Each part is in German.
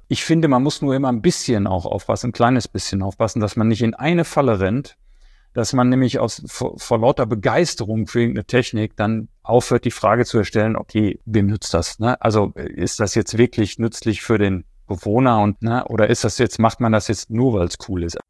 Ich finde, man muss nur immer ein bisschen auch aufpassen, ein kleines bisschen aufpassen, dass man nicht in eine Falle rennt, dass man nämlich vor lauter Begeisterung für irgendeine Technik dann aufhört, die Frage zu stellen, okay, wem nützt das? Ne? Also ist das jetzt wirklich nützlich für den Bewohner oder macht man das jetzt nur, weil es cool ist?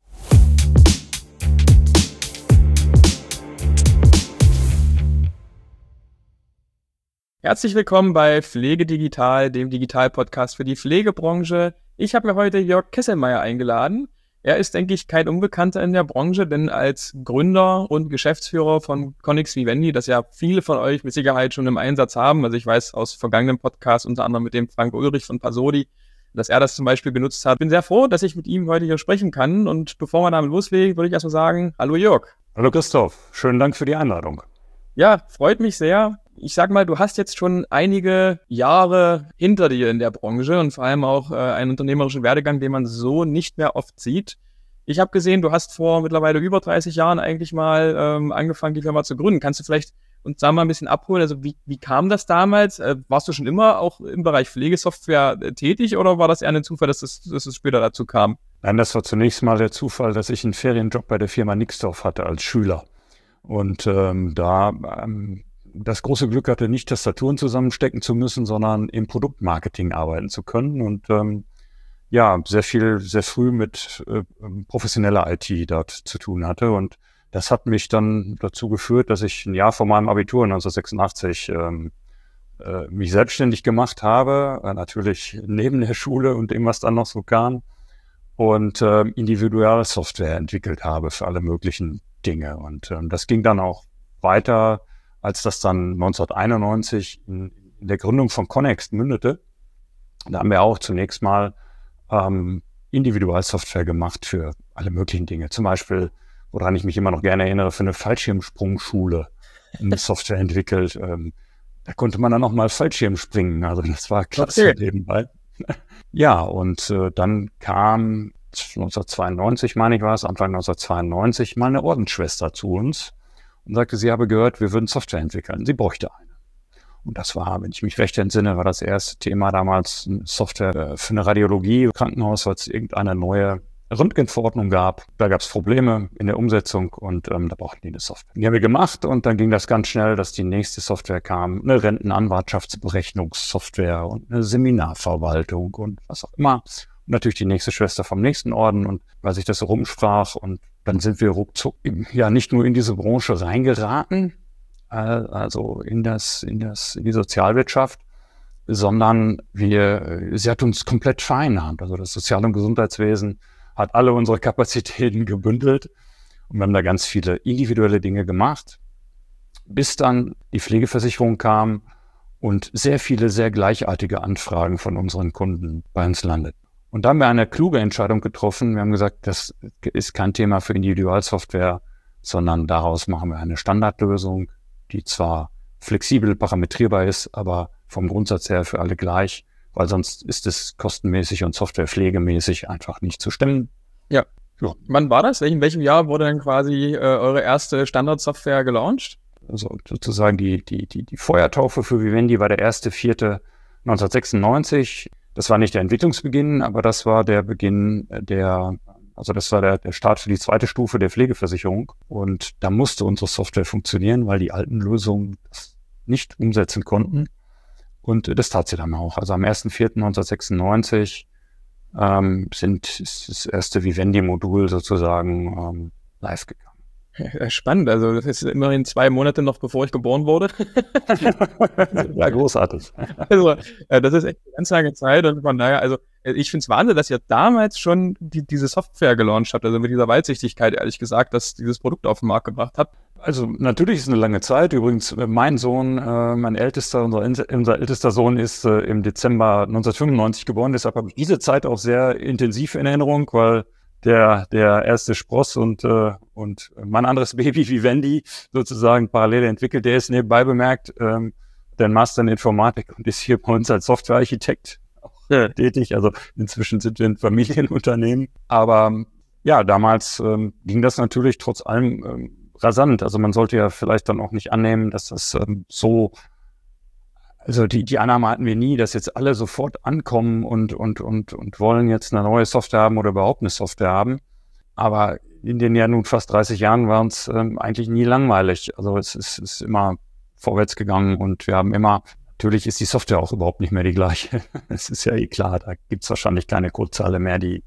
Herzlich willkommen bei Pflege Digital, dem Digital-Podcast für die Pflegebranche. Ich habe mir heute Jörg Kesselmeier eingeladen. Er ist, denke ich, kein Unbekannter in der Branche, denn als Gründer und Geschäftsführer von Connex Vivendi, das ja viele von euch mit Sicherheit schon im Einsatz haben, also ich weiß aus vergangenen Podcasts, unter anderem mit dem Frank Ulrich von Pasodi, dass er das zum Beispiel genutzt hat. Bin sehr froh, dass ich mit ihm heute hier sprechen kann, und bevor wir damit loslegen, würde ich erstmal sagen, hallo Jörg. Hallo Christoph, schönen Dank für die Einladung. Ja, freut mich sehr. Ich sag mal, du hast jetzt schon einige Jahre hinter dir in der Branche und vor allem auch einen unternehmerischen Werdegang, den man so nicht mehr oft sieht. Ich habe gesehen, du hast vor mittlerweile über 30 Jahren eigentlich mal angefangen, die Firma zu gründen. Kannst du vielleicht uns da mal ein bisschen abholen? Also wie kam das damals? Warst du schon immer auch im Bereich Pflegesoftware tätig, oder war das eher ein Zufall, dass es später dazu kam? Nein, das war zunächst mal der Zufall, dass ich einen Ferienjob bei der Firma Nixdorf hatte als Schüler. Und das große Glück hatte, nicht Tastaturen zusammenstecken zu müssen, sondern im Produktmarketing arbeiten zu können. Und sehr früh mit professioneller IT dort zu tun hatte. Und das hat mich dann dazu geführt, dass ich ein Jahr vor meinem Abitur 1986 mich selbstständig gemacht habe, natürlich neben der Schule und dem, was dann noch so kam, und Individualsoftware entwickelt habe für alle möglichen Dinge. Und das ging dann auch weiter, als das dann 1991 in der Gründung von Connex mündete. Da haben wir auch zunächst mal Individualsoftware gemacht für alle möglichen Dinge. Zum Beispiel, woran ich mich immer noch gerne erinnere, für eine Fallschirmsprungschule eine Software entwickelt. Da konnte man dann noch mal Fallschirm springen. Also das war klasse nebenbei. Ja, und dann kam 1992, meine ich war es, Anfang 1992, mal eine Ordensschwester zu uns und sagte, sie habe gehört, wir würden Software entwickeln. Sie bräuchte eine. Und das war, wenn ich mich recht entsinne, war das erste Thema damals Software für eine Radiologie im Krankenhaus, weil es irgendeine neue Röntgenverordnung gab. Da gab es Probleme in der Umsetzung und da brauchten die eine Software. Die haben wir gemacht, und dann ging das ganz schnell, dass die nächste Software kam, eine Rentenanwartschaftsberechnungssoftware und eine Seminarverwaltung und was auch immer. Und natürlich die nächste Schwester vom nächsten Orden, und weil sich das so rumsprach, und dann sind wir ruckzuck nicht nur in diese Branche reingeraten, also in die Sozialwirtschaft, sondern sie hat uns komplett vereinnahmt. Also das Sozial- und Gesundheitswesen hat alle unsere Kapazitäten gebündelt, und wir haben da ganz viele individuelle Dinge gemacht, bis dann die Pflegeversicherung kam und sehr viele, sehr gleichartige Anfragen von unseren Kunden bei uns landeten. Und da haben wir eine kluge Entscheidung getroffen. Wir haben gesagt, das ist kein Thema für Individualsoftware, sondern daraus machen wir eine Standardlösung, die zwar flexibel parametrierbar ist, aber vom Grundsatz her für alle gleich, weil sonst ist es kostenmäßig und softwarepflegemäßig einfach nicht zu stemmen. Ja. Wann war das? In welchem Jahr wurde dann quasi eure erste Standardsoftware gelauncht? Also sozusagen die Feuertaufe für Vivendi war der 1.4.1996. Das war nicht der Entwicklungsbeginn, aber das war der Beginn der Start für die zweite Stufe der Pflegeversicherung. Und da musste unsere Software funktionieren, weil die alten Lösungen das nicht umsetzen konnten. Und das tat sie dann auch. Also am 1.4.1996 ist das erste Vivendi-Modul sozusagen live gegangen. Spannend, also das ist immerhin 2 Monate noch, bevor ich geboren wurde. Ja, großartig. Also das ist echt eine ganz lange Zeit, und von daher, also ich finde es Wahnsinn, dass ihr damals schon diese Software gelauncht habt, also mit dieser Weitsichtigkeit, ehrlich gesagt, dass dieses Produkt auf den Markt gebracht habt. Also natürlich ist es eine lange Zeit. Übrigens, mein Sohn, unser ältester Sohn ist im Dezember 1995 geboren, deshalb habe ich diese Zeit auch sehr intensiv in Erinnerung, weil der erste Spross und mein anderes Baby Vivendi sozusagen parallel entwickelt. Der ist nebenbei bemerkt der Master in Informatik und ist hier bei uns als Softwarearchitekt tätig. Also inzwischen sind wir ein Familienunternehmen. Aber ja, damals ging das natürlich trotz allem rasant. Also man sollte ja vielleicht dann auch nicht annehmen, dass das so Also die Annahme hatten wir nie, dass jetzt alle sofort ankommen und wollen jetzt eine neue Software haben oder überhaupt eine Software haben. Aber in den ja nun fast 30 Jahren waren es eigentlich nie langweilig. Also es ist immer vorwärts gegangen und wir haben immer, natürlich ist die Software auch überhaupt nicht mehr die gleiche. Es ist ja klar, da gibt's wahrscheinlich keine Codezeile mehr, die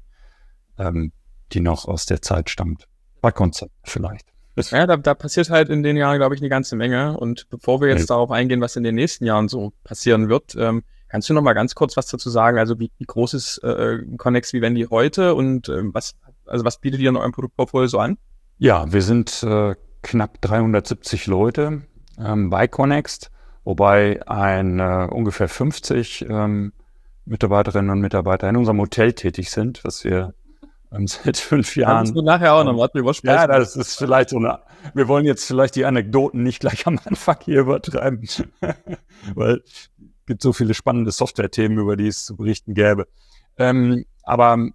noch aus der Zeit stammt. Bei Konzept vielleicht. Ja, da passiert halt in den Jahren, glaube ich, eine ganze Menge. Und bevor wir jetzt darauf eingehen, was in den nächsten Jahren so passieren wird, kannst du noch mal ganz kurz was dazu sagen? Also wie groß ist Connex Vivendi heute und was bietet ihr in eurem Produktportfolio so an? Ja, wir sind knapp 370 Leute bei Connext, wobei ungefähr 50 Mitarbeiterinnen und Mitarbeiter in unserem Hotel tätig sind, was wir seit 5 Jahren. Kannst du nachher auch noch mal drüber sprechen? Ja, das ist vielleicht wir wollen jetzt vielleicht die Anekdoten nicht gleich am Anfang hier übertreiben, weil es gibt so viele spannende Software-Themen, über die es zu berichten gäbe. Aber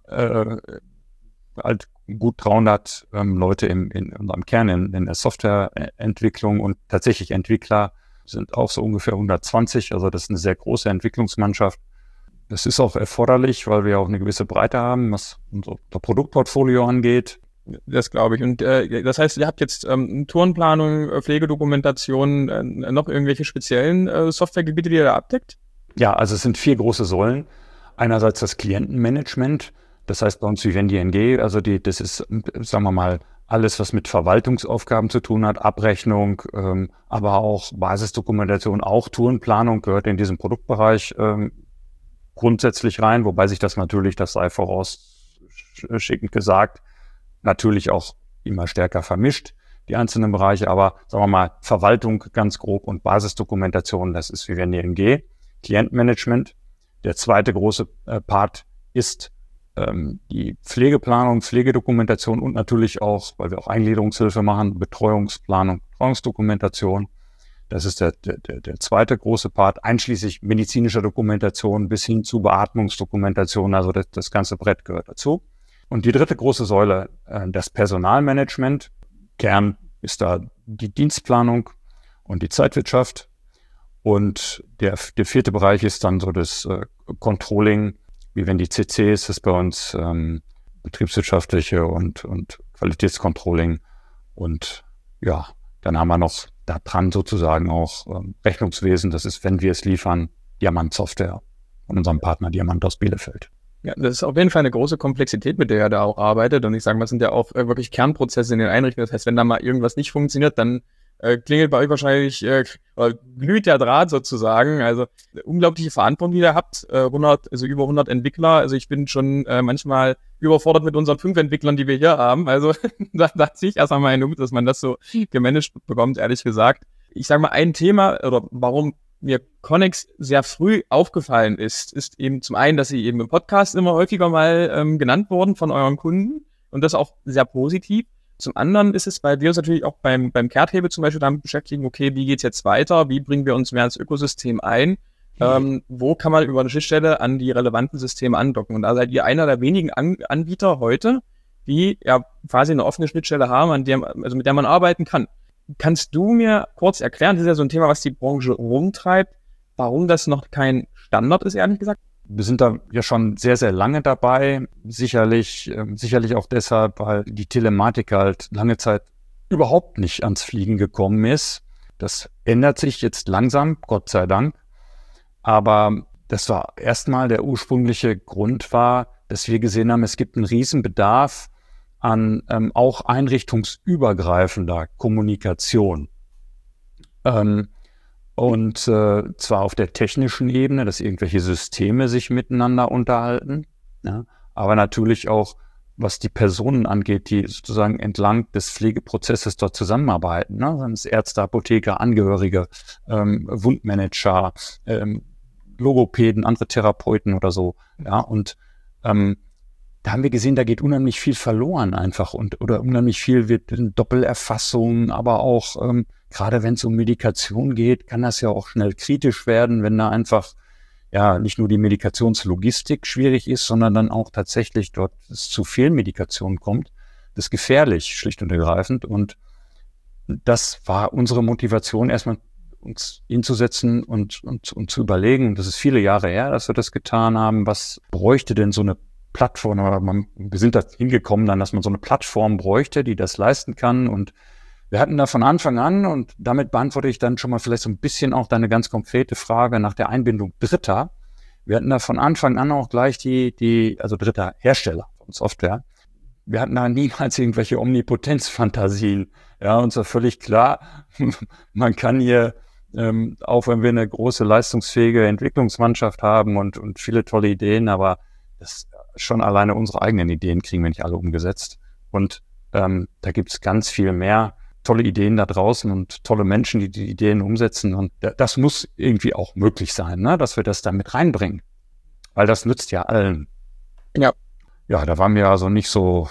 halt gut 300 Leute in unserem Kern in der Softwareentwicklung und tatsächlich Entwickler sind auch so ungefähr 120. Also das ist eine sehr große Entwicklungsmannschaft. Das ist auch erforderlich, weil wir auch eine gewisse Breite haben, was unser Produktportfolio angeht. Das glaube ich. Und das heißt, ihr habt jetzt Tourenplanung, Pflegedokumentation, noch irgendwelche speziellen Softwaregebiete, die ihr da abdeckt? Ja, also es sind 4 große Säulen. Einerseits das Klientenmanagement, das heißt bei uns Vivendi NG, also das ist, sagen wir mal, alles, was mit Verwaltungsaufgaben zu tun hat, Abrechnung, aber auch Basisdokumentation, auch Tourenplanung gehört in diesen Produktbereich grundsätzlich rein, wobei sich das natürlich, das sei vorausschickend gesagt, natürlich auch immer stärker vermischt, die einzelnen Bereiche, aber sagen wir mal, Verwaltung ganz grob und Basisdokumentation, das ist Vivendi NG. Klientenmanagement. Der zweite große Part ist die Pflegeplanung, Pflegedokumentation und natürlich auch, weil wir auch Eingliederungshilfe machen, Betreuungsplanung, Betreuungsdokumentation. Das ist der zweite große Part, einschließlich medizinischer Dokumentation bis hin zu Beatmungsdokumentation. Also das ganze Brett gehört dazu. Und die dritte große Säule, das Personalmanagement. Kern ist da die Dienstplanung und die Zeitwirtschaft. Und der vierte Bereich ist dann so das Controlling, wie wenn die CCs, das ist bei uns betriebswirtschaftliche und Qualitätscontrolling. Und ja, dann haben wir noch da dran sozusagen auch Rechnungswesen. Das ist, wenn wir es liefern, Diamant Software von unserem Partner Diamant aus Bielefeld. Ja, das ist auf jeden Fall eine große Komplexität, mit der er da auch arbeitet. Und ich sage mal, es sind ja auch wirklich Kernprozesse in den Einrichtungen. Das heißt, wenn da mal irgendwas nicht funktioniert, dann klingelt bei euch wahrscheinlich, glüht der Draht sozusagen. Also unglaubliche Verantwortung, die ihr habt. Über 100 Entwickler. Also ich bin schon manchmal überfordert mit unseren 5 Entwicklern, die wir hier haben. Also da ziehe ich erst einmal einen dass man das so gemanagt bekommt, ehrlich gesagt. Ich sage mal, ein Thema, oder warum mir Connex sehr früh aufgefallen ist eben zum einen, dass sie eben im Podcast immer häufiger mal genannt wurden von euren Kunden und das auch sehr positiv. Zum anderen ist es, weil wir uns natürlich auch beim Kehrthebel zum Beispiel damit beschäftigen, okay, wie geht's jetzt weiter? Wie bringen wir uns mehr ins Ökosystem ein? Wo kann man über eine Schnittstelle an die relevanten Systeme andocken? Und da seid ihr einer der wenigen Anbieter heute, die ja quasi eine offene Schnittstelle haben, mit der man arbeiten kann. Kannst du mir kurz erklären, das ist ja so ein Thema, was die Branche rumtreibt, warum das noch kein Standard ist, ehrlich gesagt? Wir sind da ja schon sehr, sehr lange dabei. Sicherlich auch deshalb, weil die Telematik halt lange Zeit überhaupt nicht ans Fliegen gekommen ist. Das ändert sich jetzt langsam, Gott sei Dank. Aber das war erstmal der ursprüngliche Grund war, dass wir gesehen haben, es gibt einen Riesenbedarf an auch einrichtungsübergreifender Kommunikation. Und zwar auf der technischen Ebene, dass irgendwelche Systeme sich miteinander unterhalten, ja, aber natürlich auch, was die Personen angeht, die sozusagen entlang des Pflegeprozesses dort zusammenarbeiten. Ne? Seien es Ärzte, Apotheker, Angehörige, Wundmanager, Logopäden, andere Therapeuten oder so. Ja, und da haben wir gesehen, da geht unheimlich viel verloren einfach oder unheimlich viel wird in Doppelerfassung, aber auch gerade wenn es um Medikation geht, kann das ja auch schnell kritisch werden, wenn da einfach ja nicht nur die Medikationslogistik schwierig ist, sondern dann auch tatsächlich dort es zu Fehlmedikation kommt. Das ist gefährlich, schlicht und ergreifend. Und das war unsere Motivation, erstmal uns hinzusetzen und zu überlegen, und das ist viele Jahre her, dass wir das getan haben, was bräuchte denn so eine Plattform, oder wir sind da hingekommen dann, dass man so eine Plattform bräuchte, die das leisten kann, und wir hatten da von Anfang an, und damit beantworte ich dann schon mal vielleicht so ein bisschen auch deine ganz konkrete Frage nach der Einbindung Dritter. Wir hatten da von Anfang an auch gleich also dritter Hersteller von Software. Wir hatten da niemals irgendwelche Omnipotenzfantasien. Ja, uns war völlig klar, man kann hier, auch wenn wir eine große leistungsfähige Entwicklungsmannschaft haben und viele tolle Ideen, aber das schon alleine unsere eigenen Ideen kriegen wir nicht alle umgesetzt. Und da gibt's ganz viel mehr tolle Ideen da draußen und tolle Menschen, die die Ideen umsetzen. Und das muss irgendwie auch möglich sein, ne? Dass wir das da mit reinbringen. Weil das nützt ja allen. Ja. Ja, da waren wir also haben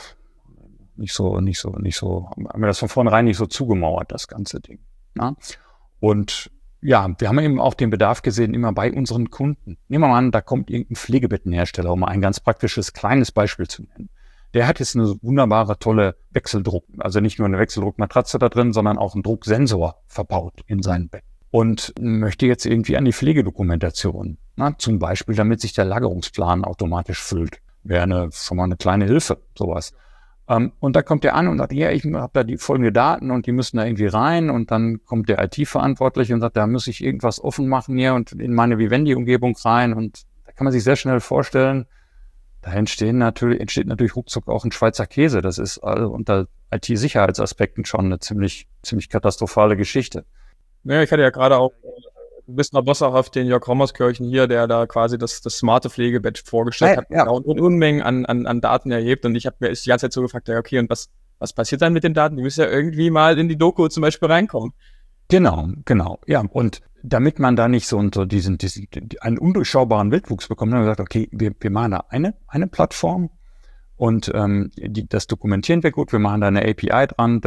wir das von vornherein nicht so zugemauert, das ganze Ding. Ne? Und ja, wir haben eben auch den Bedarf gesehen, immer bei unseren Kunden. Nehmen wir mal an, da kommt irgendein Pflegebettenhersteller, um mal ein ganz praktisches, kleines Beispiel zu nennen. Der hat jetzt eine wunderbare, tolle Wechseldruck, also nicht nur eine Wechseldruckmatratze da drin, sondern auch einen Drucksensor verbaut in sein Bett. Und möchte jetzt irgendwie an die Pflegedokumentation, zum Beispiel, damit sich der Lagerungsplan automatisch füllt. Wäre schon mal eine kleine Hilfe, sowas. Und da kommt der an und sagt, ja, ich habe da die folgende Daten und die müssen da irgendwie rein, und dann kommt der IT-Verantwortliche und sagt, da muss ich irgendwas offen machen hier und in meine Vivendi-Umgebung rein, und da kann man sich sehr schnell vorstellen, da entsteht natürlich ruckzuck auch ein Schweizer Käse. Das ist also unter IT-Sicherheitsaspekten schon eine ziemlich katastrophale Geschichte. Ja, ich hatte ja gerade auch ein bisschen bosshaft den Jörg Rommerskirchen hier, der da quasi das smarte Pflegebett vorgestellt hat, Ja. und Unmengen an Daten erhebt. Und ich habe mir die ganze Zeit so gefragt, ja, okay, und was passiert dann mit den Daten? Die müssen ja irgendwie mal in die Doku zum Beispiel reinkommen. Genau. Ja, und damit man da nicht so einen undurchschaubaren Wildwuchs bekommt, haben wir gesagt, okay, wir machen da eine Plattform, und das dokumentieren wir gut, wir machen da eine API dran,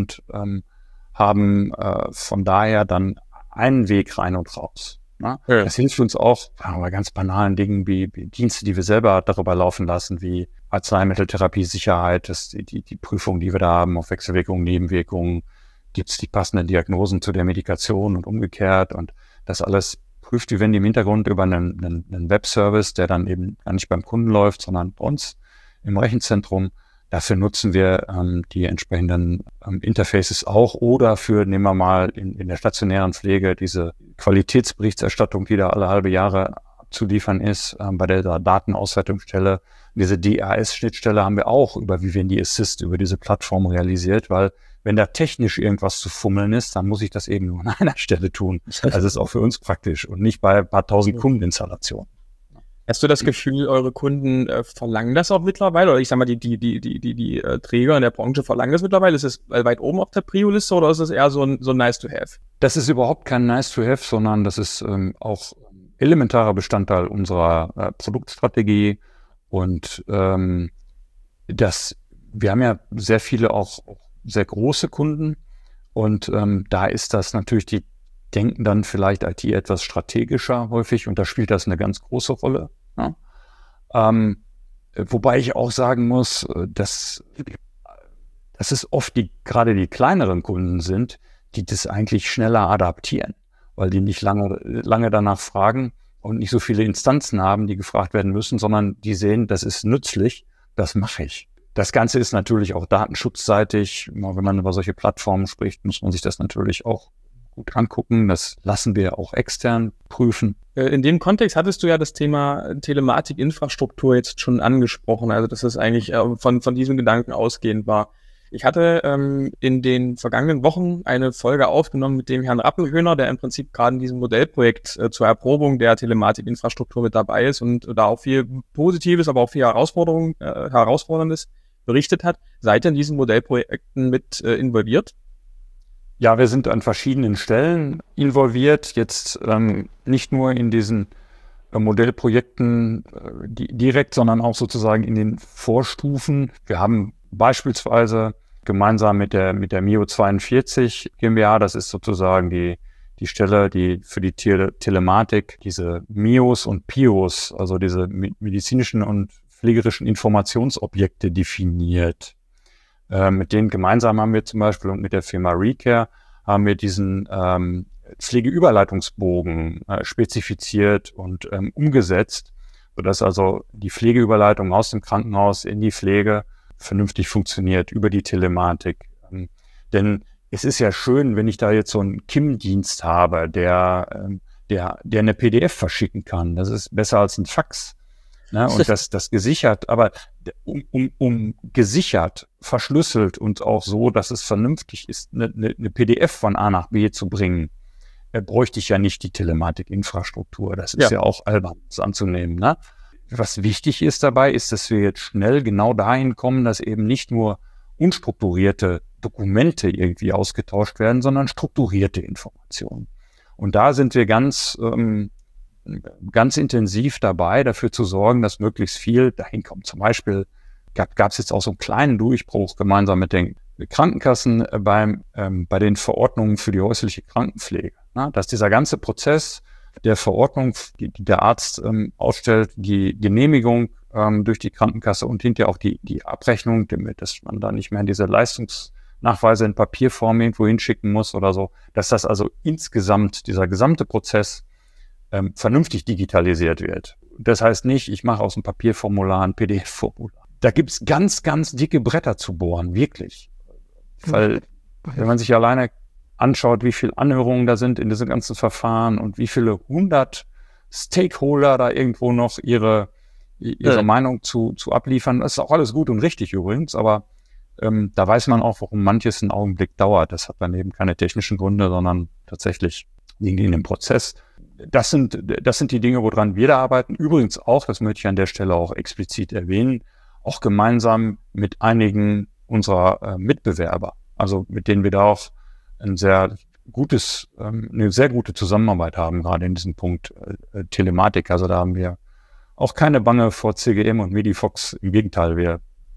haben von daher dann einen Weg rein und raus. Ne? Ja. Das hilft uns auch bei ganz banalen Dingen wie Dienste, die wir selber darüber laufen lassen, wie Arzneimitteltherapie, Sicherheit, die Prüfung, die wir da haben auf Wechselwirkungen, Nebenwirkungen, gibt es die passenden Diagnosen zu der Medikation und umgekehrt, und das alles prüft Vivendi im Hintergrund über einen Webservice, der dann eben gar nicht beim Kunden läuft, sondern bei uns im Rechenzentrum. Dafür nutzen wir die entsprechenden Interfaces auch, oder nehmen wir mal in der stationären Pflege diese Qualitätsberichterstattung, die da alle halbe Jahre zu liefern ist, bei der Datenauswertungsstelle. Diese DAS-Schnittstelle haben wir auch über Vivendi Assist, über diese Plattform realisiert, weil wenn da technisch irgendwas zu fummeln ist, dann muss ich das eben nur an einer Stelle tun. Also ist auch für uns praktisch und nicht bei ein paar tausend Kundeninstallationen. Hast du das Gefühl, eure Kunden verlangen das auch mittlerweile? Oder ich sag mal, die Träger in der Branche verlangen das mittlerweile? Ist es weit oben auf der Prio-Liste, oder ist es eher so ein Nice-to-have? Das ist überhaupt kein Nice-to-have, sondern das ist auch elementarer Bestandteil unserer Produktstrategie. Und wir haben ja sehr viele auch sehr große Kunden, und da ist das natürlich, die denken dann vielleicht IT etwas strategischer häufig, und da spielt das eine ganz große Rolle. Ja? Wobei ich auch sagen muss, dass es oft gerade die kleineren Kunden sind, die das eigentlich schneller adaptieren, weil die nicht lange danach fragen und nicht so viele Instanzen haben, die gefragt werden müssen, sondern die sehen, das ist nützlich, das mache ich. Das Ganze ist natürlich auch datenschutzseitig. Wenn man über solche Plattformen spricht, muss man sich das natürlich auch gut angucken. Das lassen wir auch extern prüfen. In dem Kontext hattest du ja das Thema Telematik-Infrastruktur jetzt schon angesprochen, also dass es eigentlich von diesem Gedanken ausgehend war. Ich hatte in den vergangenen Wochen eine Folge aufgenommen mit dem Herrn Rappelhöhner, der im Prinzip gerade in diesem Modellprojekt zur Erprobung der Telematik-Infrastruktur mit dabei ist und da auch viel Positives, aber auch viel Herausforderndes berichtet hat. Seid ihr in diesen Modellprojekten mit involviert? Ja, wir sind an verschiedenen Stellen involviert, jetzt nicht nur in diesen Modellprojekten direkt, sondern auch sozusagen in den Vorstufen. Wir haben beispielsweise gemeinsam mit der Mio 42 GmbH, das ist sozusagen die Stelle, die für die Telematik diese Mios und Pios, also diese medizinischen und pflegerischen Informationsobjekte definiert. Mit denen gemeinsam haben wir zum Beispiel und mit der Firma Recare haben wir diesen Pflegeüberleitungsbogen spezifiziert und umgesetzt, sodass also die Pflegeüberleitung aus dem Krankenhaus in die Pflege vernünftig funktioniert über die Telematik. Denn es ist ja schön, wenn ich da jetzt so einen KIM-Dienst habe, der eine PDF verschicken kann. Das ist besser als ein Fax. Ne? Und das gesichert, aber gesichert, verschlüsselt und auch so, dass es vernünftig ist, eine PDF von A nach B zu bringen, bräuchte ich ja nicht die Telematikinfrastruktur. Das ist ja auch albern, das anzunehmen. Ne? Was wichtig ist dabei, ist, dass wir jetzt schnell genau dahin kommen, dass eben nicht nur unstrukturierte Dokumente irgendwie ausgetauscht werden, sondern strukturierte Informationen. Und da sind wir ganz intensiv dabei, dafür zu sorgen, dass möglichst viel dahin kommt. Zum Beispiel gab es jetzt auch so einen kleinen Durchbruch gemeinsam mit den Krankenkassen bei den Verordnungen für die häusliche Krankenpflege. Na, dass dieser ganze Prozess der Verordnung, die der Arzt ausstellt, die Genehmigung durch die Krankenkasse und hinterher auch die Abrechnung, dass man da nicht mehr diese Leistungsnachweise in Papierform irgendwo hinschicken muss oder so, dass das also insgesamt, dieser gesamte Prozess vernünftig digitalisiert wird. Das heißt nicht, ich mache aus dem Papierformular ein PDF-Formular. Da gibt's ganz, ganz dicke Bretter zu bohren, wirklich. Weil, wenn man sich alleine anschaut, wie viele Anhörungen da sind in diesem ganzen Verfahren und wie viele 100 Stakeholder da irgendwo noch ihre Meinung zu abliefern, das ist auch alles gut und richtig übrigens, aber da weiß man auch, warum manches einen Augenblick dauert. Das hat dann eben keine technischen Gründe, sondern tatsächlich liegen die in dem Prozess. Das sind die Dinge, woran wir da arbeiten. Übrigens auch, das möchte ich an der Stelle auch explizit erwähnen, auch gemeinsam mit einigen unserer Mitbewerber, also mit denen wir da auch eine sehr gute Zusammenarbeit haben, gerade in diesem Punkt Telematik. Also da haben wir auch keine Bange vor CGM und Medifox. Im Gegenteil, wir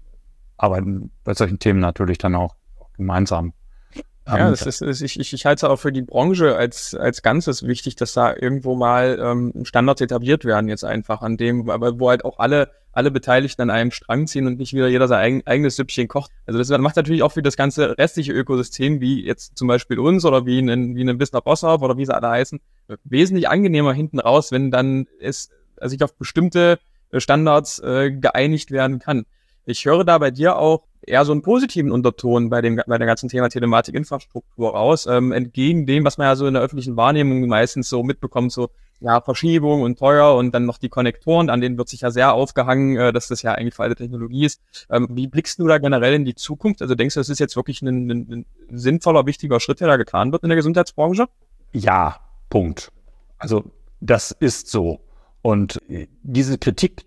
arbeiten bei solchen Themen natürlich dann auch gemeinsam. Ja, ich halte es auch für die Branche als Ganzes wichtig, dass da irgendwo mal Standards etabliert werden jetzt einfach an dem, aber wo halt auch alle Beteiligten an einem Strang ziehen und nicht wieder jeder sein eigenes Süppchen kocht. Also das macht natürlich auch für das ganze restliche Ökosystem, wie jetzt zum Beispiel uns oder wie einen Bissner Bosshaus oder wie sie alle heißen, wesentlich angenehmer hinten raus, wenn dann sich auf bestimmte Standards geeinigt werden kann. Ich höre da bei dir auch eher so einen positiven Unterton bei der ganzen Thema Telematikinfrastruktur raus, entgegen dem, was man ja so in der öffentlichen Wahrnehmung meistens so mitbekommt, so ja, Verschiebung und teuer und dann noch die Konnektoren, an denen wird sich ja sehr aufgehangen, dass das ja eigentlich veraltete Technologie ist. Wie blickst du da generell in die Zukunft? Also denkst du, das ist jetzt wirklich ein sinnvoller, wichtiger Schritt, der da getan wird in der Gesundheitsbranche? Ja, Punkt. Also das ist so. Und diese Kritik,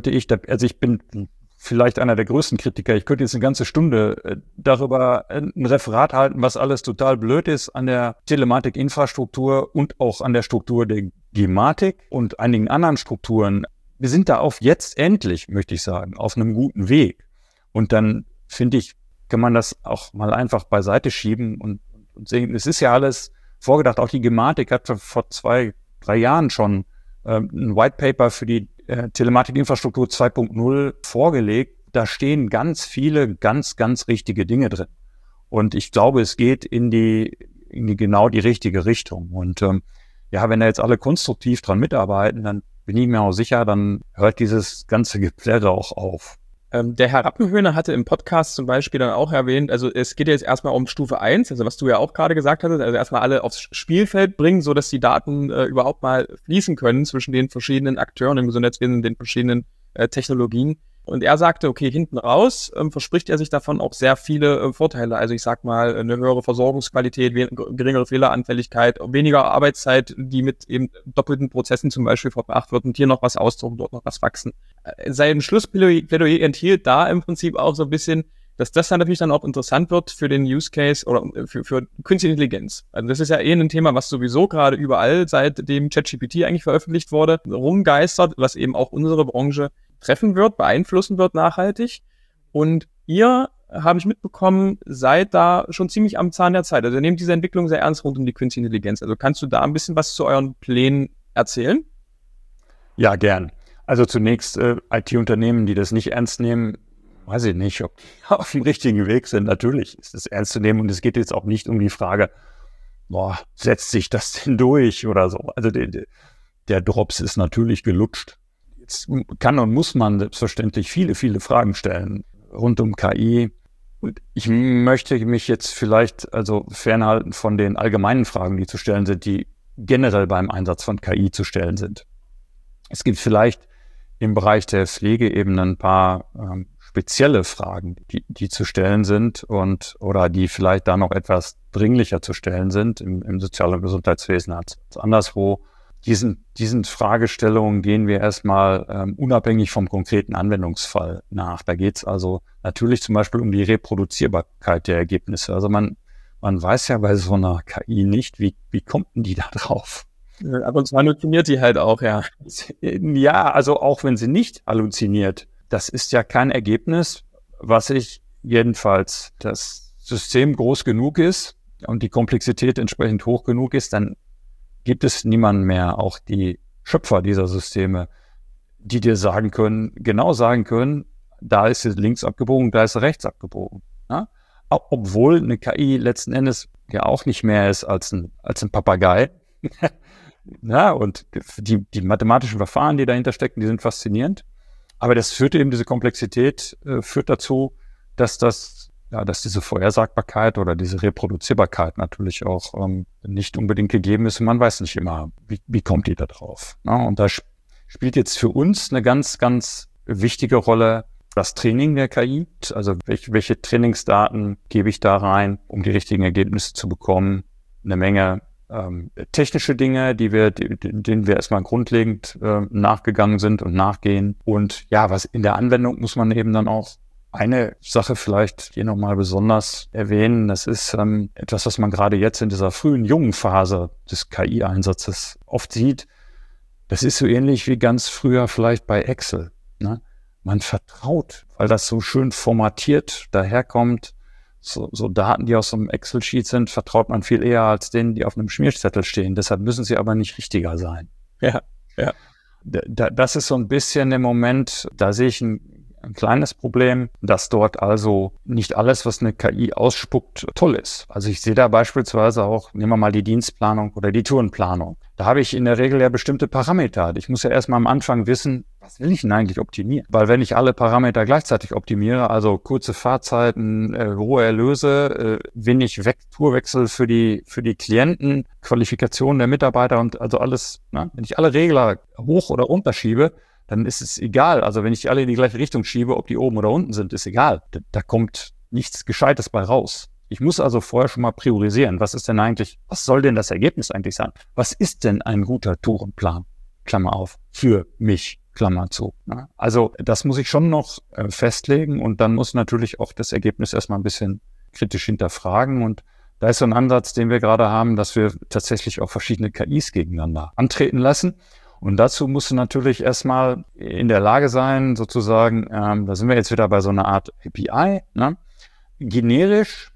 ich bin vielleicht einer der größten Kritiker. Ich könnte jetzt eine ganze Stunde darüber ein Referat halten, was alles total blöd ist an der Telematikinfrastruktur und auch an der Struktur der Gematik und einigen anderen Strukturen. Wir sind da jetzt endlich, möchte ich sagen, auf einem guten Weg. Und dann, finde ich, kann man das auch mal einfach beiseite schieben und sehen, es ist ja alles vorgedacht. Auch die Gematik hat vor 2-3 Jahren schon ein White Paper für die Telematikinfrastruktur 2.0 vorgelegt. Da stehen ganz viele ganz, ganz richtige Dinge drin. Und ich glaube, es geht in die genau die richtige Richtung. Und wenn da jetzt alle konstruktiv dran mitarbeiten, dann bin ich mir auch sicher, dann hört dieses ganze Geplärre auch auf. Der Herr Rappenhöhner hatte im Podcast zum Beispiel dann auch erwähnt, also es geht jetzt erstmal um Stufe 1, also was du ja auch gerade gesagt hattest, also erstmal alle aufs Spielfeld bringen, so dass die Daten überhaupt mal fließen können zwischen den verschiedenen Akteuren im Gesundheitswesen, den verschiedenen Technologien. Und er sagte, okay, hinten raus verspricht er sich davon auch sehr viele Vorteile. Also ich sag mal, eine höhere Versorgungsqualität, geringere Fehleranfälligkeit, weniger Arbeitszeit, die mit eben doppelten Prozessen zum Beispiel verbracht wird und hier noch was ausdrucken, dort noch was faxen. Sein Schlussplädoyer enthielt da im Prinzip auch so ein bisschen, dass das dann natürlich dann auch interessant wird für den Use Case oder für Künstliche Intelligenz. Also das ist ja ein Thema, was sowieso gerade überall, seitdem ChatGPT eigentlich veröffentlicht wurde, rumgeistert, was eben auch unsere Branche treffen wird, beeinflussen wird nachhaltig. Und ihr, habe ich mitbekommen, seid da schon ziemlich am Zahn der Zeit. Also ihr nehmt diese Entwicklung sehr ernst rund um die Künstliche Intelligenz. Also kannst du da ein bisschen was zu euren Plänen erzählen? Ja, gern. Also zunächst IT-Unternehmen, die das nicht ernst nehmen, weiß ich nicht, ob die auf dem richtigen Weg sind. Natürlich ist es ernst zu nehmen und es geht jetzt auch nicht um die Frage, setzt sich das denn durch oder so? Also der Drops ist natürlich gelutscht. Jetzt kann und muss man selbstverständlich viele, viele Fragen stellen rund um KI. Und ich möchte mich jetzt vielleicht also fernhalten von den allgemeinen Fragen, die zu stellen sind, die generell beim Einsatz von KI zu stellen sind. Es gibt vielleicht im Bereich der Pflege eben ein paar spezielle Fragen, die zu stellen sind oder die vielleicht da noch etwas dringlicher zu stellen sind im Sozial- und Gesundheitswesen als anderswo. Diesen Fragestellungen gehen wir erstmal unabhängig vom konkreten Anwendungsfall nach. Da geht es also natürlich zum Beispiel um die Reproduzierbarkeit der Ergebnisse. Also man weiß ja bei so einer KI nicht, wie kommt denn die da drauf? Ab und zu halluziniert die halt auch, ja. Ja, also auch wenn sie nicht halluziniert, das ist ja kein Ergebnis, was ich jedenfalls das System groß genug ist und die Komplexität entsprechend hoch genug ist, dann gibt es niemanden mehr, auch die Schöpfer dieser Systeme, die dir genau sagen können, da ist es links abgebogen, da ist es rechts abgebogen. Ja? Obwohl eine KI letzten Endes ja auch nicht mehr ist als ein Papagei. Ja, und die mathematischen Verfahren, die dahinter stecken, die sind faszinierend. Aber das führt eben, diese Komplexität führt dazu, dass diese Vorhersagbarkeit oder diese Reproduzierbarkeit natürlich auch nicht unbedingt gegeben ist und man weiß nicht immer, wie kommt die da drauf. Ja, und da spielt jetzt für uns eine ganz, ganz wichtige Rolle das Training der KI. Also welche Trainingsdaten gebe ich da rein, um die richtigen Ergebnisse zu bekommen? Eine Menge technische Dinge, denen wir erstmal grundlegend nachgegangen sind und nachgehen. Und ja, was in der Anwendung muss man eben dann auch eine Sache vielleicht hier nochmal besonders erwähnen. Das ist etwas, was man gerade jetzt in dieser frühen, jungen Phase des KI-Einsatzes oft sieht. Das ist so ähnlich wie ganz früher vielleicht bei Excel. Ne? Man vertraut, weil das so schön formatiert daherkommt. So Daten, die aus so einem Excel-Sheet sind, vertraut man viel eher als denen, die auf einem Schmierzettel stehen. Deshalb müssen sie aber nicht richtiger sein. Ja, ja. Das ist so ein bisschen im Moment, da sehe ich ein kleines Problem, dass dort also nicht alles, was eine KI ausspuckt, toll ist. Also ich sehe da beispielsweise auch, nehmen wir mal die Dienstplanung oder die Tourenplanung. Da habe ich in der Regel ja bestimmte Parameter. Ich muss ja erstmal am Anfang wissen, was will ich denn eigentlich optimieren? Weil wenn ich alle Parameter gleichzeitig optimiere, also kurze Fahrzeiten, hohe Erlöse, wenig Tourwechsel für die Klienten, Qualifikation der Mitarbeiter und also alles, ne? Wenn ich alle Regler hoch oder runter schiebe, dann ist es egal. Also wenn ich die alle in die gleiche Richtung schiebe, ob die oben oder unten sind, ist egal. Da kommt nichts Gescheites bei raus. Ich muss also vorher schon mal priorisieren. Was soll denn das Ergebnis eigentlich sein? Was ist denn ein guter Tourenplan? Klammer auf, für mich, Klammer zu. Also das muss ich schon noch festlegen und dann muss natürlich auch das Ergebnis erstmal ein bisschen kritisch hinterfragen. Und da ist so ein Ansatz, den wir gerade haben, dass wir tatsächlich auch verschiedene KIs gegeneinander antreten lassen. Und dazu musst du natürlich erstmal in der Lage sein, sozusagen, da sind wir jetzt wieder bei so einer Art API, ne? Generisch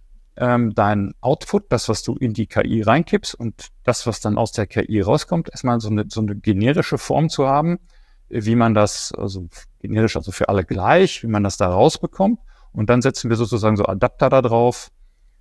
dein Output, das, was du in die KI reinkippst und das, was dann aus der KI rauskommt, erstmal so eine generische Form zu haben, wie man das, also generisch, also für alle gleich, wie man das da rausbekommt. Und dann setzen wir sozusagen so Adapter da drauf,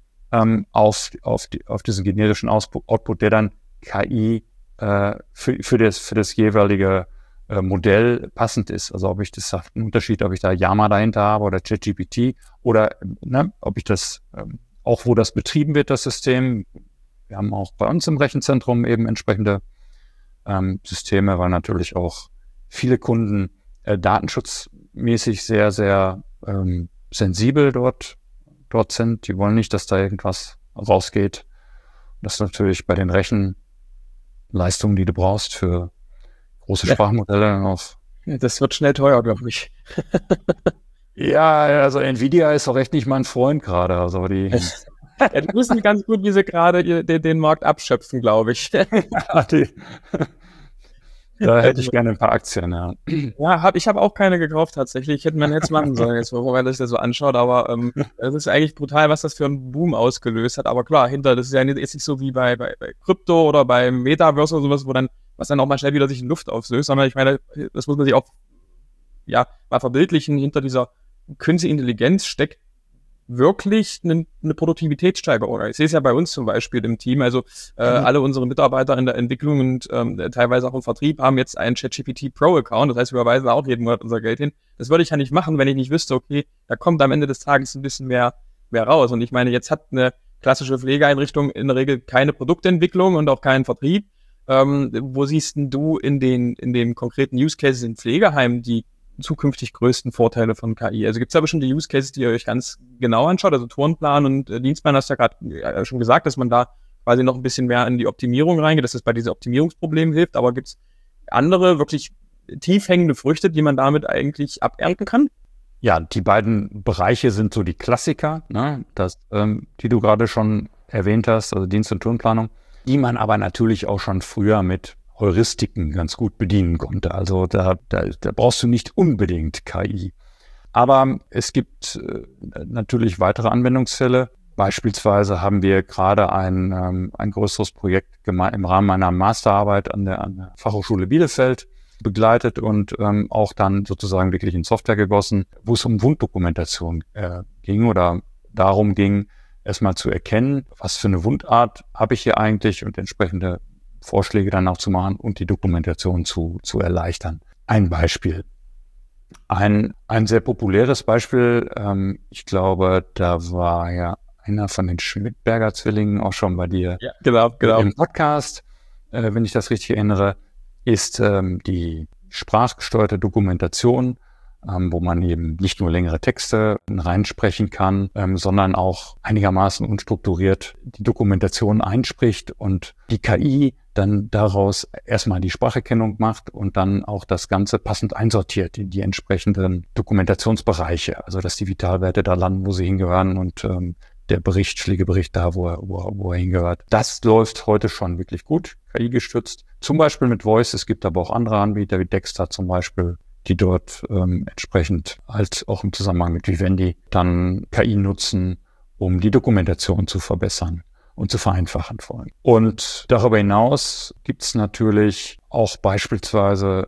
auf diesen generischen Output, der dann KI für das jeweilige Modell passend ist. Also ob ich das sagt, ein Unterschied, ob ich da Llama dahinter habe oder ChatGPT oder ob ich das auch, wo das betrieben wird, das System. Wir haben auch bei uns im Rechenzentrum eben entsprechende Systeme, weil natürlich auch viele Kunden datenschutzmäßig sehr, sehr sensibel dort sind. Die wollen nicht, dass da irgendwas rausgeht. Das ist natürlich bei den Rechenleistungen, die du brauchst für große Sprachmodelle auch. Ja, das wird schnell teuer, glaube ich. Ja, also Nvidia ist auch echt nicht mein Freund gerade. Also die wissen ganz gut, wie sie gerade den Markt abschöpfen, glaube ich. Da hätte ich gerne ein paar Aktien, ja. Ja, ich habe auch keine gekauft tatsächlich. Man hätte es machen sollen, jetzt, wo man sich das so anschaut, aber es ist eigentlich brutal, was das für einen Boom ausgelöst hat. Aber klar, das ist ja jetzt nicht so wie bei Krypto oder beim Metaverse oder sowas, was dann auch mal schnell wieder sich in Luft auflöst, sondern ich meine, das muss man sich auch mal verbildlichen, hinter dieser künstlichen Intelligenz steckt wirklich eine Produktivitätssteigerung. Ich sehe es ja bei uns zum Beispiel im Team. Also alle unsere Mitarbeiter in der Entwicklung und teilweise auch im Vertrieb haben jetzt einen ChatGPT Pro-Account. Das heißt, wir überweisen auch jeden Monat unser Geld hin. Das würde ich ja nicht machen, wenn ich nicht wüsste, okay, da kommt am Ende des Tages ein bisschen mehr raus. Und ich meine, jetzt hat eine klassische Pflegeeinrichtung in der Regel keine Produktentwicklung und auch keinen Vertrieb. Wo siehst denn du in den konkreten Use Cases in Pflegeheimen die zukünftig größten Vorteile von KI? Also gibt es da bestimmte Use Cases, die ihr euch ganz genau anschaut? Also Tourenplan und Dienstplan hast du ja gerade schon gesagt, dass man da quasi noch ein bisschen mehr in die Optimierung reingeht, dass es bei diesen Optimierungsproblemen hilft. Aber gibt es andere wirklich tief hängende Früchte, die man damit eigentlich abernten kann? Ja, die beiden Bereiche sind so die Klassiker, ne, die du gerade schon erwähnt hast, also Dienst- und Tourenplanung, die man aber natürlich auch schon früher mit Heuristiken ganz gut bedienen konnte. Also da brauchst du nicht unbedingt KI. Aber es gibt natürlich weitere Anwendungsfälle. Beispielsweise haben wir gerade ein größeres Projekt im Rahmen meiner Masterarbeit an der Fachhochschule Bielefeld begleitet und auch dann sozusagen wirklich in Software gegossen, wo es um Wunddokumentation ging oder darum ging, erstmal zu erkennen, was für eine Wundart habe ich hier eigentlich und entsprechende Vorschläge dann auch zu machen und die Dokumentation zu erleichtern. Ein Beispiel. Ein sehr populäres Beispiel, ich glaube, da war ja einer von den Schmidberger Zwillingen auch schon bei dir genau. im Podcast, wenn ich das richtig erinnere, ist die sprachgesteuerte Dokumentation, wo man eben nicht nur längere Texte reinsprechen kann, sondern auch einigermaßen unstrukturiert die Dokumentation einspricht und die KI dann daraus erstmal die Spracherkennung macht und dann auch das Ganze passend einsortiert in die entsprechenden Dokumentationsbereiche, also dass die Vitalwerte da landen, wo sie hingehören und der Pflegebericht da, wo er hingehört. Das läuft heute schon wirklich gut, KI-gestützt. Zum Beispiel mit Voice. Es gibt aber auch andere Anbieter wie Dexter zum Beispiel, die dort entsprechend halt auch im Zusammenhang mit Vivendi dann KI nutzen, um die Dokumentation zu verbessern und zu vereinfachen vor allem. Und darüber hinaus gibt es natürlich auch beispielsweise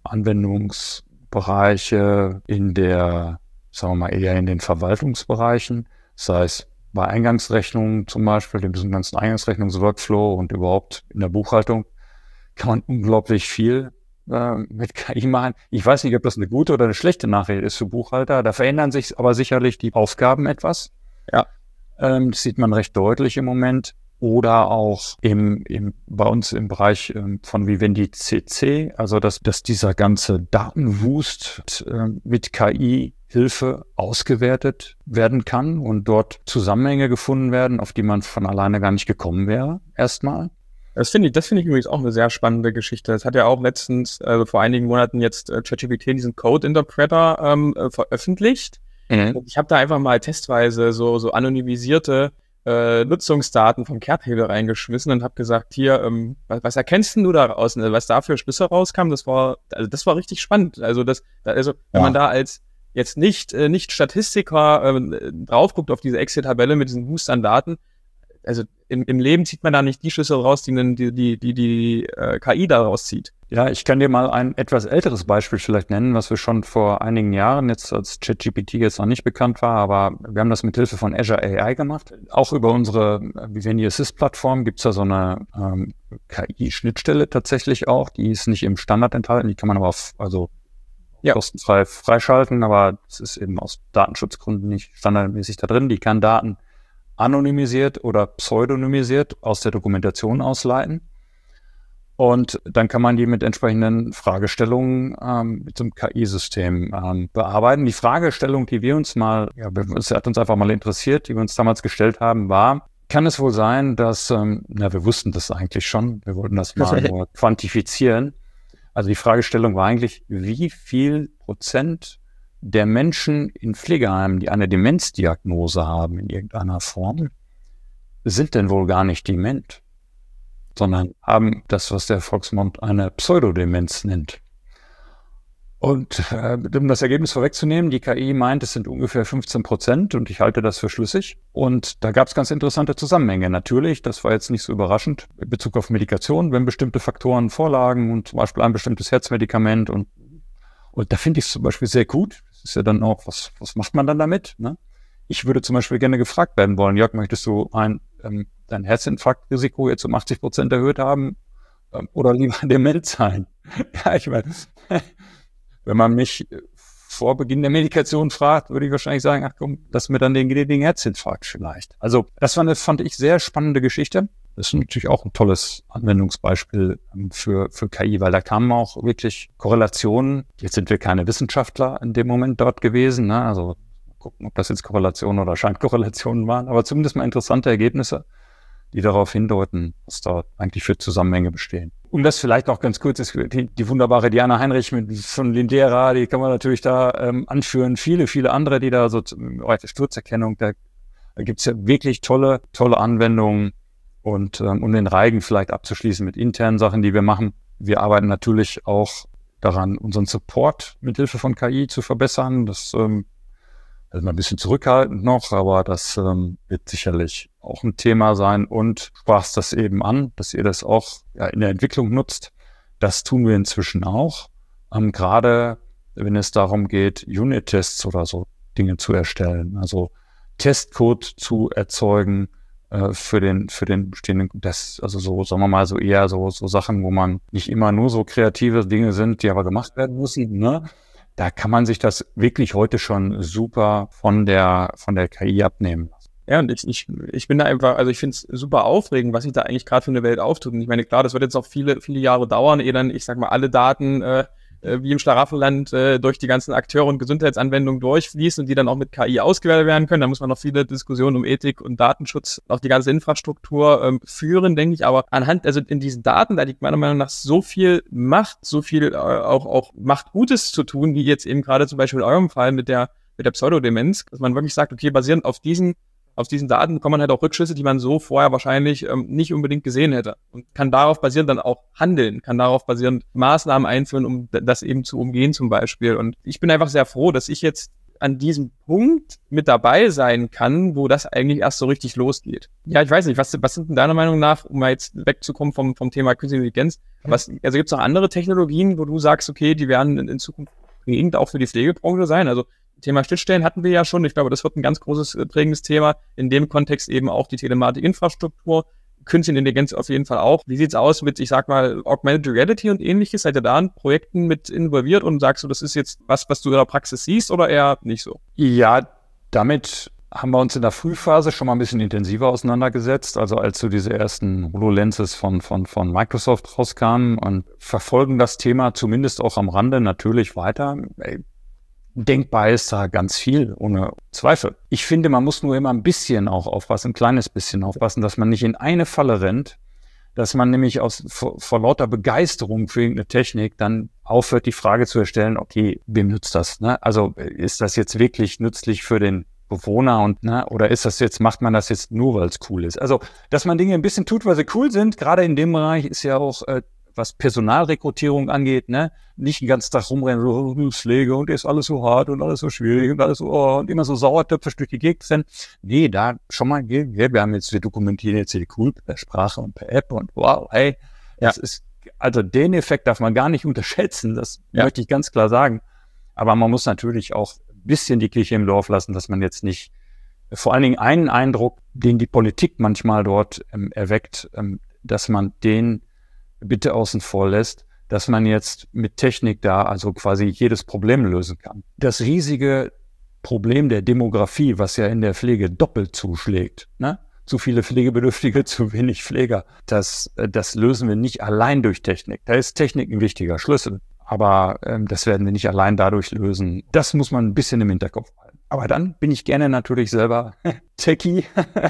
Anwendungsbereiche in der, sagen wir mal, eher in den Verwaltungsbereichen, sei es bei Eingangsrechnungen zum Beispiel, dem ganzen Eingangsrechnungsworkflow und überhaupt in der Buchhaltung kann man unglaublich viel mit KI machen. Ich weiß nicht, ob das eine gute oder eine schlechte Nachricht ist für Buchhalter. Da verändern sich aber sicherlich die Aufgaben etwas. Ja. Das sieht man recht deutlich im Moment. Oder auch bei uns im Bereich von Vivendi CC, also dass dieser ganze Datenwust mit KI-Hilfe ausgewertet werden kann und dort Zusammenhänge gefunden werden, auf die man von alleine gar nicht gekommen wäre, erstmal. Das finde ich übrigens auch eine sehr spannende Geschichte. Das hat ja auch letztens, also vor einigen Monaten jetzt ChatGPT diesen Code-Interpreter veröffentlicht. Mhm. Und ich habe da einfach mal testweise so anonymisierte Nutzungsdaten vom Kehrthebel reingeschmissen und habe gesagt, hier, was erkennst denn du daraus? Was da für Schlüsse rauskam, das war richtig spannend. Also wenn man da als jetzt nicht Statistiker drauf guckt auf diese Excel-Tabelle mit diesen Wust an Daten, also im Leben zieht man da nicht die Schlüsse raus, die KI daraus zieht. Ja, ich kann dir mal ein etwas älteres Beispiel vielleicht nennen, was wir schon vor einigen Jahren, jetzt als ChatGPT jetzt noch nicht bekannt war, aber wir haben das mit Hilfe von Azure AI gemacht. Auch über unsere Vivendi Assist-Plattform gibt es da so eine KI-Schnittstelle tatsächlich auch. Die ist nicht im Standard enthalten, die kann man aber kostenfrei freischalten, aber es ist eben aus Datenschutzgründen nicht standardmäßig da drin. Die kann Daten anonymisiert oder pseudonymisiert aus der Dokumentation ausleiten. Und dann kann man die mit entsprechenden Fragestellungen mit so einem KI-System bearbeiten. Die Fragestellung, die wir uns es hat uns einfach mal interessiert, die wir uns damals gestellt haben, war, kann es wohl sein, dass, wir wussten das eigentlich schon, wir wollten das mal nur quantifizieren. Also die Fragestellung war eigentlich, wie viel Prozent der Menschen in Pflegeheimen, die eine Demenzdiagnose haben in irgendeiner Form, sind denn wohl gar nicht dement, sondern haben das, was der Volksmund eine Pseudodemenz nennt. Und um das Ergebnis vorwegzunehmen, die KI meint, es sind ungefähr 15% und ich halte das für schlüssig. Und da gab es ganz interessante Zusammenhänge. Natürlich, das war jetzt nicht so überraschend, in Bezug auf Medikation, wenn bestimmte Faktoren vorlagen und zum Beispiel ein bestimmtes Herzmedikament. Und da finde ich es zum Beispiel sehr gut. Das ist ja dann auch, was macht man dann damit? Ne? Ich würde zum Beispiel gerne gefragt werden wollen, Jörg, möchtest du dein Herzinfarktrisiko jetzt um 80% erhöht haben oder lieber dement sein? Ja, ich meine, wenn man mich vor Beginn der Medikation fragt, würde ich wahrscheinlich sagen, ach komm, lass mir dann den Herzinfarkt vielleicht. Also das fand ich sehr spannende Geschichte. Das ist natürlich auch ein tolles Anwendungsbeispiel für KI, weil da kamen auch wirklich Korrelationen. Jetzt sind wir keine Wissenschaftler in dem Moment dort gewesen, ne? Also gucken, ob das jetzt Korrelationen oder Scheinkorrelationen waren, aber zumindest mal interessante Ergebnisse, die darauf hindeuten, was da eigentlich für Zusammenhänge bestehen. Und das vielleicht noch ganz kurz ist die wunderbare Diana Heinrich von Lindera, die kann man natürlich da anführen. Viele andere, die da so im Bereich der Sturzerkennung, da gibt's ja wirklich tolle Anwendungen. Und um den Reigen vielleicht abzuschließen mit internen Sachen, die wir machen. Wir arbeiten natürlich auch daran, unseren Support mit Hilfe von KI zu verbessern. Das ist mal ein bisschen zurückhaltend noch, aber das wird sicherlich auch ein Thema sein. Und sprachst das eben an, dass ihr das auch in der Entwicklung nutzt. Das tun wir inzwischen auch. Gerade wenn es darum geht, Unit-Tests oder so Dinge zu erstellen. Also Testcode zu erzeugen, für den bestehenden, also so, sagen wir mal, so eher so Sachen, wo man nicht immer nur so kreative Dinge sind, die aber gemacht werden müssen, ne? Da kann man sich das wirklich heute schon super von der KI abnehmen lassen. Ja, und ich bin da einfach, also ich finde es super aufregend, was sich da eigentlich gerade für eine Welt auftut. Und ich meine, klar, das wird jetzt noch viele Jahre dauern, ehe dann, ich sag mal, alle Daten wie im Schlaraffenland durch die ganzen Akteure und Gesundheitsanwendungen durchfließen und die dann auch mit KI ausgewertet werden können. Da muss man noch viele Diskussionen um Ethik und Datenschutz, auch die ganze Infrastruktur führen, denke ich. Aber also in diesen Daten, da liegt meiner Meinung nach so viel Macht, so viel auch Macht Gutes zu tun, wie jetzt eben gerade zum Beispiel in eurem Fall mit der Pseudodemenz, dass man wirklich sagt, okay, basierend auf diesen Daten bekommt man halt auch Rückschlüsse, die man so vorher wahrscheinlich nicht unbedingt gesehen hätte. Und kann darauf basierend dann auch handeln, kann darauf basierend Maßnahmen einführen, um das eben zu umgehen zum Beispiel. Und ich bin einfach sehr froh, dass ich jetzt an diesem Punkt mit dabei sein kann, wo das eigentlich erst so richtig losgeht. Ja, ich weiß nicht, was sind denn deiner Meinung nach, um mal jetzt wegzukommen vom Thema Künstliche Intelligenz, also gibt es noch andere Technologien, wo du sagst, okay, die werden in Zukunft prägend auch für die Pflegebranche sein? Also Thema Schnittstellen hatten wir ja schon. Ich glaube, das wird ein ganz großes, prägendes Thema. In dem Kontext eben auch die Telematikinfrastruktur. Künstliche Intelligenz auf jeden Fall auch. Wie sieht's aus mit, ich sag mal, Augmented Reality und ähnliches? Seid ihr da in Projekten mit involviert und sagst du, das ist jetzt was du in der Praxis siehst oder eher nicht so? Ja, damit haben wir uns in der Frühphase schon mal ein bisschen intensiver auseinandergesetzt. Also als so diese ersten HoloLenses von Microsoft rauskamen und verfolgen das Thema zumindest auch am Rande natürlich weiter. Denkbar ist da ganz viel, ohne Zweifel. Ich finde, man muss nur immer ein bisschen auch aufpassen, ein kleines bisschen aufpassen, dass man nicht in eine Falle rennt, dass man nämlich vor lauter Begeisterung für irgendeine Technik dann aufhört, die Frage zu erstellen, okay, wem nützt das? Ne? Also ist das jetzt wirklich nützlich für den Bewohner oder macht man das jetzt nur, weil es cool ist? Also, dass man Dinge ein bisschen tut, weil sie cool sind, gerade in dem Bereich ist ja auch was Personalrekrutierung angeht, ne, nicht den ganzen Tag rumrennen, so Pflege und ist alles so hart und alles so schwierig und alles so, und immer so sauertöpfisch durch die Gegend rennen. Nee, da schon mal, wir dokumentieren jetzt hier cool per Sprache und per App und wow, hey, das ist, also den Effekt darf man gar nicht unterschätzen, das möchte ich ganz klar sagen. Aber man muss natürlich auch ein bisschen die Kirche im Dorf lassen, dass man jetzt nicht, vor allen Dingen einen Eindruck, den die Politik manchmal dort erweckt, dass man den bitte außen vor lässt, dass man jetzt mit Technik da also quasi jedes Problem lösen kann. Das riesige Problem der Demografie, was ja in der Pflege doppelt zuschlägt, ne? Zu viele Pflegebedürftige, zu wenig Pfleger, das lösen wir nicht allein durch Technik. Da ist Technik ein wichtiger Schlüssel, aber das werden wir nicht allein dadurch lösen. Das muss man ein bisschen im Hinterkopf halten. Aber dann bin ich gerne natürlich selber Techie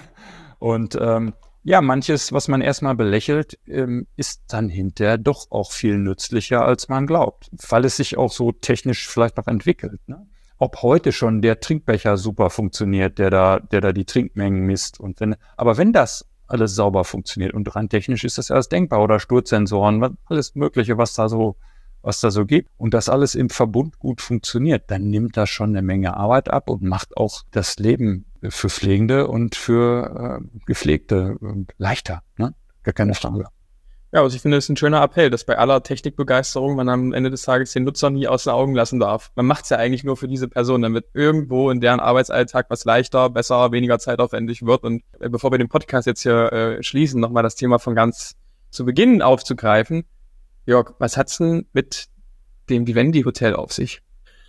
und manches, was man erstmal belächelt, ist dann hinterher doch auch viel nützlicher, als man glaubt, weil es sich auch so technisch vielleicht noch entwickelt. Ne? Ob heute schon der Trinkbecher super funktioniert, der da die Trinkmengen misst. Aber wenn das alles sauber funktioniert und rein technisch ist das alles denkbar oder Sturzsensoren, alles Mögliche, was da so gibt und das alles im Verbund gut funktioniert, dann nimmt das schon eine Menge Arbeit ab und macht auch das Leben für Pflegende und für Gepflegte leichter, ne? Gar keine Frage. Ja, also ich finde, das ist ein schöner Appell, dass bei aller Technikbegeisterung man am Ende des Tages den Nutzer nie aus den Augen lassen darf. Man macht es ja eigentlich nur für diese Person, damit irgendwo in deren Arbeitsalltag was leichter, besser, weniger zeitaufwendig wird. Und bevor wir den Podcast jetzt hier schließen, nochmal das Thema von ganz zu Beginn aufzugreifen. Jörg, was hat's denn mit dem Vivendi Hotel auf sich?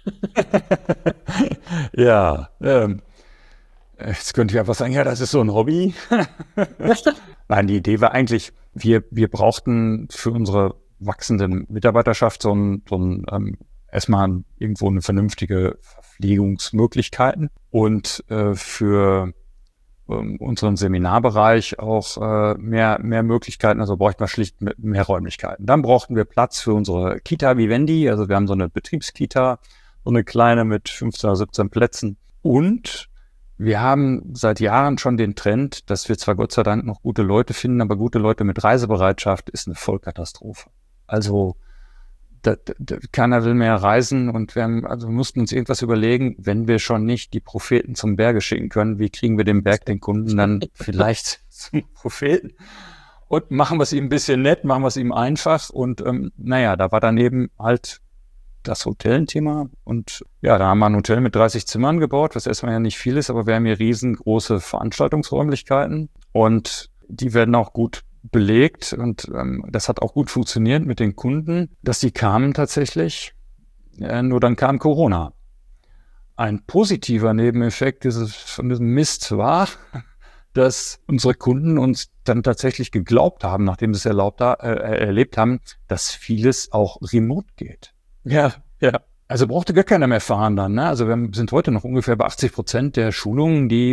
Ja, jetzt könnte ich einfach sagen, ja, das ist so ein Hobby. Nein, die Idee war eigentlich, wir brauchten für unsere wachsende Mitarbeiterschaft erstmal irgendwo eine vernünftige Verpflegungsmöglichkeiten und für unseren Seminarbereich auch mehr Möglichkeiten, also bräuchten wir schlicht mehr Räumlichkeiten. Dann brauchten wir Platz für unsere Kita Vivendi, also wir haben so eine Betriebskita, so eine kleine mit 15 oder 17 Plätzen. Und wir haben seit Jahren schon den Trend, dass wir zwar Gott sei Dank noch gute Leute finden, aber gute Leute mit Reisebereitschaft ist eine Vollkatastrophe. Also keiner will mehr reisen und wir mussten uns irgendwas überlegen, wenn wir schon nicht die Propheten zum Berge schicken können, wie kriegen wir den Berg den Kunden dann vielleicht zum Propheten? Und machen wir es ihm ein bisschen nett, machen wir es ihm einfach und da war daneben halt das Hotel-Thema und ja, da haben wir ein Hotel mit 30 Zimmern gebaut, was erstmal ja nicht viel ist, aber wir haben hier riesengroße Veranstaltungsräumlichkeiten und die werden auch gut belegt und das hat auch gut funktioniert mit den Kunden, dass die kamen tatsächlich, nur dann kam Corona. Ein positiver Nebeneffekt von diesem Mist war, dass unsere Kunden uns dann tatsächlich geglaubt haben, nachdem sie es erlebt haben, dass vieles auch remote geht. Ja, ja. Also brauchte gar keiner mehr fahren dann, ne? Also wir sind heute noch ungefähr bei 80% der Schulungen, die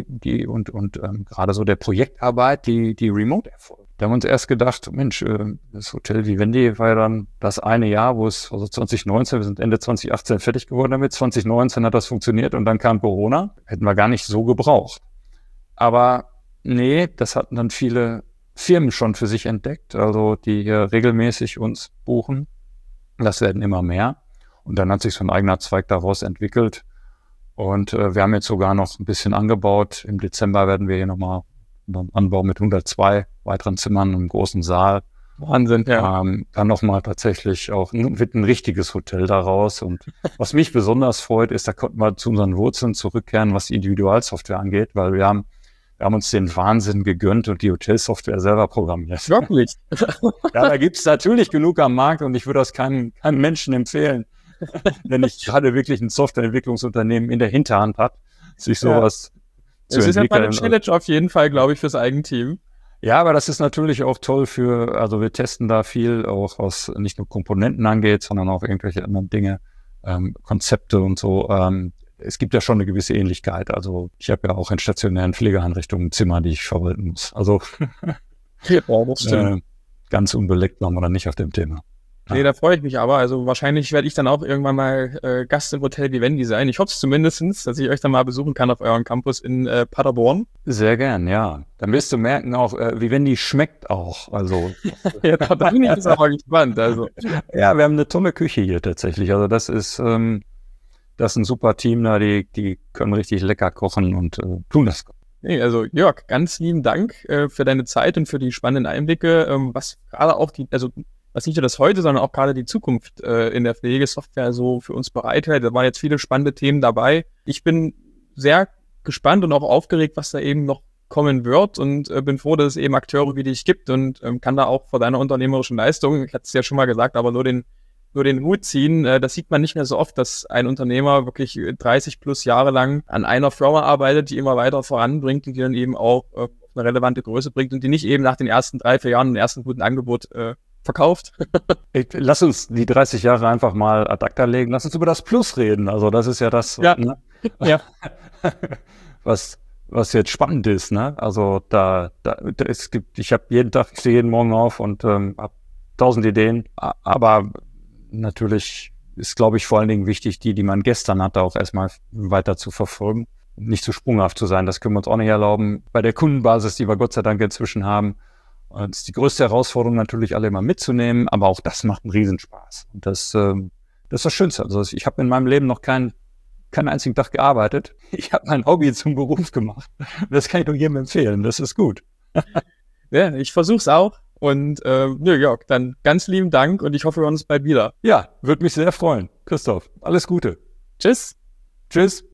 gerade so der Projektarbeit, die remote erfolgt. Da haben wir uns erst gedacht, Mensch, das Hotel Vivendi war ja dann das eine Jahr, wir sind Ende 2018 fertig geworden damit, 2019 hat das funktioniert und dann kam Corona. Hätten wir gar nicht so gebraucht. Aber nee, das hatten dann viele Firmen schon für sich entdeckt, also die hier regelmäßig uns buchen. Das werden immer mehr. Und dann hat sich so ein eigener Zweig daraus entwickelt. Und wir haben jetzt sogar noch ein bisschen angebaut. Im Dezember werden wir hier nochmal einen Anbau mit 102 weiteren Zimmern im großen Saal. Wahnsinn, ja. Dann nochmal tatsächlich wird ein richtiges Hotel daraus. Und was mich besonders freut, ist, da konnten wir zu unseren Wurzeln zurückkehren, was die Individualsoftware angeht, weil wir haben uns den Wahnsinn gegönnt und die Hotelsoftware selber programmiert. Wirklich? Ja, da gibt's natürlich genug am Markt und ich würde das keinem Menschen empfehlen, wenn nicht gerade wirklich ein Softwareentwicklungsunternehmen in der Hinterhand hat, sich sowas zu entwickeln. Das ist ja mal eine Challenge auf jeden Fall, glaube ich, fürs Eigenteam. Ja, aber das ist natürlich auch toll also wir testen da viel, auch was nicht nur Komponenten angeht, sondern auch irgendwelche anderen Dinge, Konzepte und so. Es gibt ja schon eine gewisse Ähnlichkeit. Also ich habe ja auch in stationären Pflegeeinrichtungen Zimmer, die ich verwalten muss. Also ganz unbeleckt waren wir dann nicht auf dem Thema. Nee, da freue ich mich aber. Also wahrscheinlich werde ich dann auch irgendwann mal Gast im Hotel Vivendi sein. Ich hoffe es zumindestens, dass ich euch dann mal besuchen kann auf eurem Campus in Paderborn. Sehr gern, ja. Dann wirst du merken auch, Vivendi schmeckt auch. Also ja, da bin ich jetzt aber gespannt. Also. Ja, wir haben eine tolle Küche hier tatsächlich. Also das ist ein super Team da, die können richtig lecker kochen und tun das. Nee, also Jörg, ganz lieben Dank für deine Zeit und für die spannenden Einblicke, was gerade auch was nicht nur das Heute, sondern auch gerade die Zukunft in der Pflegesoftware so für uns bereithält. Da waren jetzt viele spannende Themen dabei. Ich bin sehr gespannt und auch aufgeregt, was da eben noch kommen wird und bin froh, dass es eben Akteure wie dich gibt und kann da auch vor deiner unternehmerischen Leistung, ich hatte es ja schon mal gesagt, aber nur den Hut ziehen. Das sieht man nicht mehr so oft, dass ein Unternehmer wirklich 30 plus Jahre lang an einer Firma arbeitet, die immer weiter voranbringt und die dann eben auch eine relevante Größe bringt und die nicht eben nach den ersten 3-4 Jahren ein ersten guten Angebot verkauft. Lass uns die 30 Jahre einfach mal ad acta legen. Lass uns über das Plus reden. Also das ist ja das, ja. Ne? Ja. was jetzt spannend ist. Ne? Also ich habe ich stehe jeden Morgen auf und habe 1000 Ideen. Aber natürlich ist, glaube ich, vor allen Dingen wichtig, die man gestern hatte, auch erstmal weiter zu verfolgen. Nicht zu sprunghaft zu sein, das können wir uns auch nicht erlauben. Bei der Kundenbasis, die wir Gott sei Dank inzwischen haben, ist die größte Herausforderung natürlich, alle immer mitzunehmen, aber auch das macht einen Riesenspaß. Und das ist das Schönste. Also ich habe in meinem Leben noch keinen einzigen Tag gearbeitet. Ich habe mein Hobby zum Beruf gemacht. Das kann ich nur jedem empfehlen. Das ist gut. Ja, ich versuche es auch. Und Jörg, dann ganz lieben Dank und ich hoffe, wir hören uns bald wieder. Ja, würde mich sehr freuen. Christoph, alles Gute. Tschüss. Tschüss.